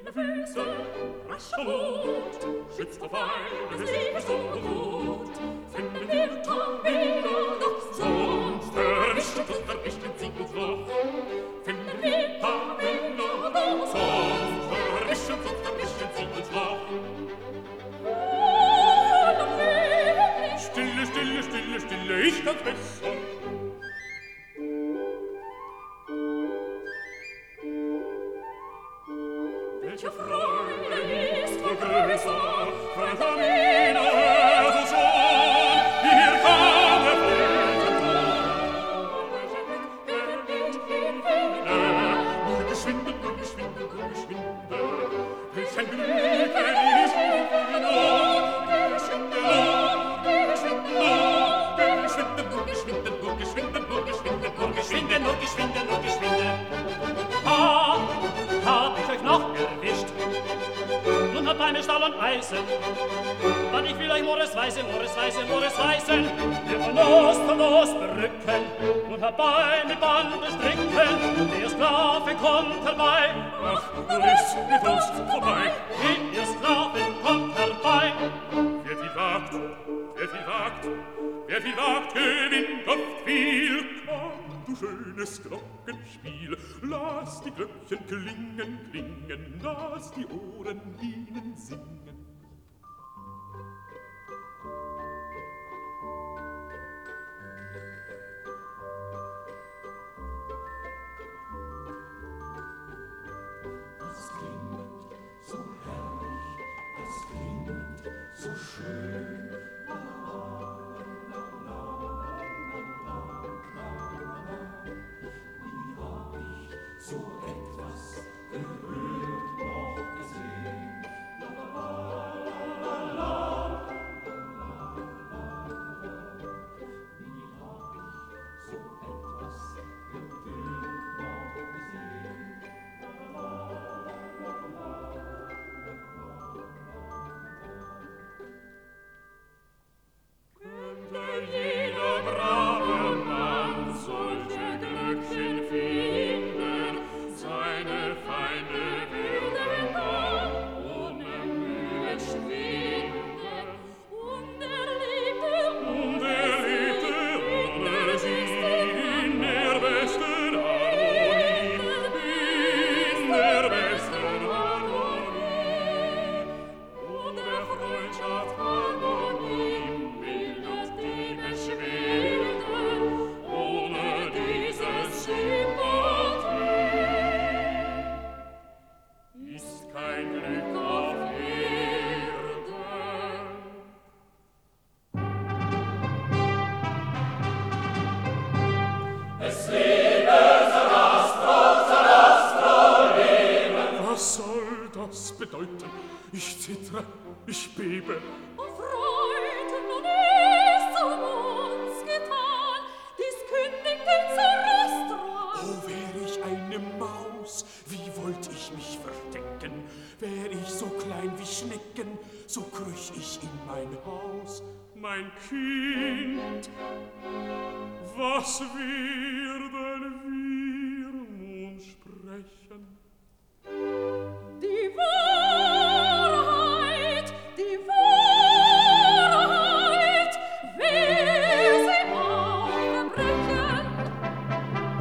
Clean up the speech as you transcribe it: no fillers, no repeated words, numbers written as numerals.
dünne Füße, rascher Mut, schützt vor Feind des Lebens Unmut. Finden wir Tamina noch, sonst verwischen sie uns noch. Finden wir Tamina noch, sonst verwischen sie uns noch. Stille, stille, stille, stille, ich kann's besser. Welche Freude ist wohl größer, Freund Tamina, hör du schon, hier kam der Flöten. Nur geschwinde, nur geschwinde, nur geschwinde, welch ein Glück, wenn ich nur geschwinde. Hab ich euch noch erwischt? Nun habt eine Stahl und Eisen. Wann ich will euch Mores weisen, der von Ost berücken und herbei mit Bande stricken. Der Sklave kommt herbei. Ach, du ist mit uns vorbei. Der Sklave kommt herbei. Wer viel wagt, gewinnt oft viel. Komm, du schönes Glockenspiel, lass die Glöckchen klingen, lass die Ohren ihnen singen. Das klingt so herrlich, das klingt so schön. So etwas gehört noch gesehen. Wie hab ich so etwas gehört noch gesehen? Könnte jeder brave Mann solche Glöckchen finden, seine Feinde würden dann ohne Mühe schwinden. Und lebte ohne sie in der besten Harmonie, in der besten Harmonie. Und der Freundschaft Harmonie bildet die Beschwerden, ohne diese Sympathie ist kein Glück auf Erden. Es lebe Sarastro lebe. Was soll das bedeuten? Ich zittre, ich bebe. O Freund, nun ist uns getan, dies kündigt den Sarastro. Oh, wär ich eine Maus, wie wollt ich mich verstecken? Wär ich so klein wie Schnecken, so krüch ich in mein Haus. Mein Kind, was werden wir?